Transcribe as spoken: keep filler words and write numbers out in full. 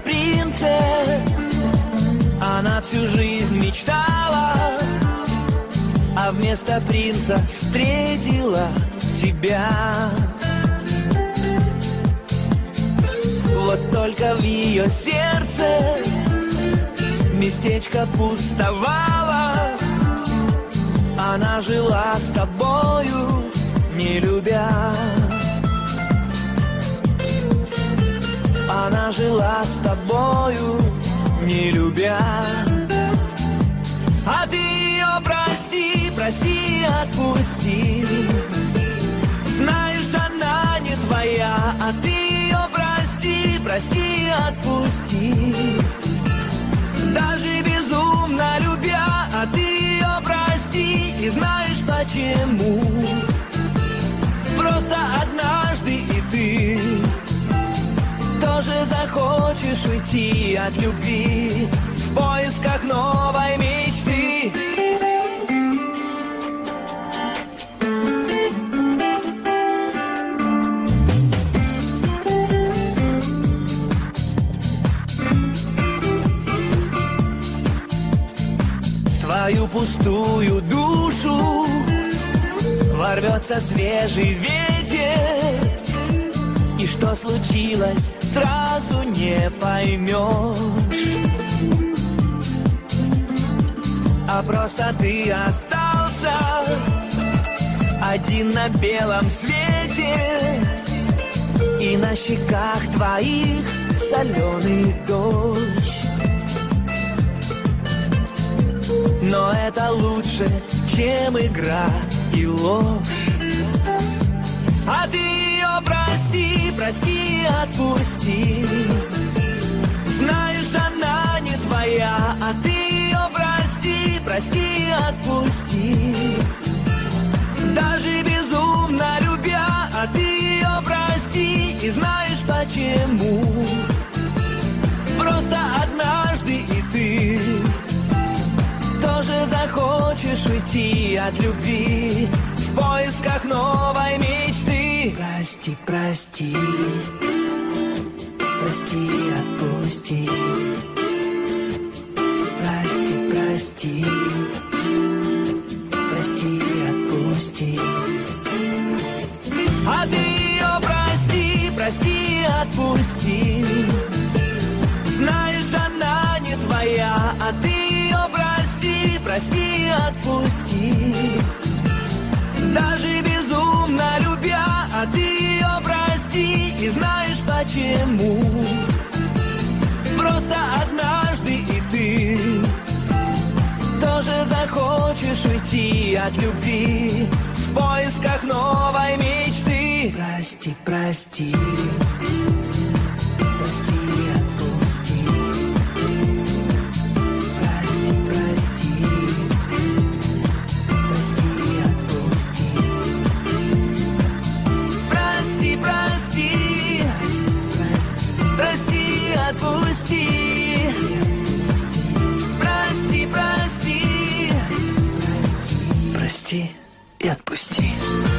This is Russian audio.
принце. Она всю жизнь мечтала, а вместо принца встретила тебя. Вот только в ее сердце местечко пустовало. Она жила с тобою, не любя. Она жила с тобою, не любя. А ты ее прости, прости, отпусти. Знаешь, она не твоя. А ты ее прости, прости, отпусти. Даже безумно любя. А ты ее прости. И знаешь почему? Просто однажды и ты тоже захочешь уйти от любви в поисках новой мечты. Твою пустую душу ворвется свежий ветер, и что случилось, сразу не поймешь. А просто ты остался один на белом свете, и на щеках твоих соленый дождь. Но это лучше, чем игра и ложь. А ты ее прости, прости, отпусти. Знаешь, она не твоя. А ты ее прости, прости, отпусти. Даже безумно любя. А ты ее прости. И знаешь почему? Просто однажды и ты тоже захочешь уйти от любви в поисках новой мечты. Прости, прости, прости, отпусти. Прости, прости, прости, отпусти. А ты ее прости, прости, отпусти. Знаешь, она не твоя. А ты ее прости, прости, отпусти. Даже безумно любя. А ты ее прости. И знаешь почему? Просто однажды и ты тоже захочешь уйти от любви в поисках новой мечты. Прости, прости, прости, отпусти. Прости, прости, прости, отпусти. Прости, прости, прости, отпусти. Прости, прости, прости и отпусти.